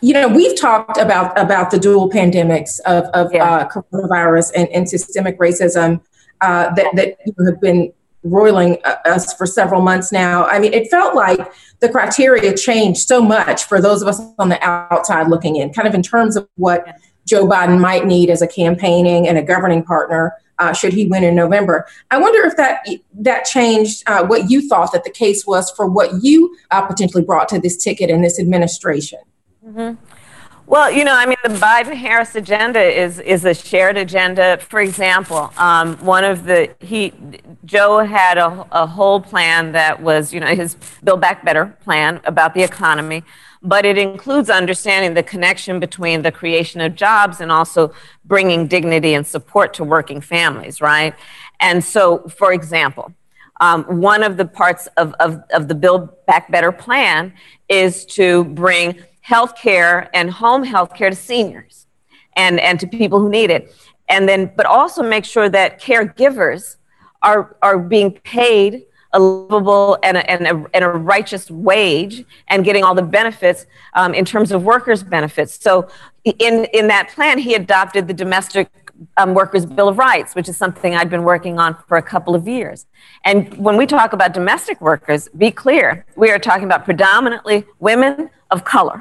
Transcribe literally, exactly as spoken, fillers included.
you know, we've talked about about the dual pandemics of, of Yeah. uh, coronavirus and, and systemic racism uh, that, that have been roiling uh, us for several months now. I mean, it felt like the criteria changed so much for those of us on the outside looking in, kind of in terms of what Joe Biden might need as a campaigning and a governing partner uh, should he win in November. I wonder if that that changed uh, what you thought that the case was for what you uh, potentially brought to this ticket in this administration. Mm-hmm. Well, you know, I mean, the Biden-Harris agenda is is a shared agenda. For example, um, one of the he Joe had a, a whole plan that was, you know, his Build Back Better plan about the economy, but it includes understanding the connection between the creation of jobs and also bringing dignity and support to working families, right? And so, for example, um, one of the parts of, of, of the Build Back Better plan is to bring health care and home health care to seniors and, and to people who need it. And then, but also make sure that caregivers are, are being paid a livable and a, and, a, and a righteous wage and getting all the benefits um, in terms of workers' benefits. So in, in that plan, he adopted the Domestic um, Workers' Bill of Rights, which is something I'd been working on for a couple of years. And when we talk about domestic workers, be clear, we are talking about predominantly women of color.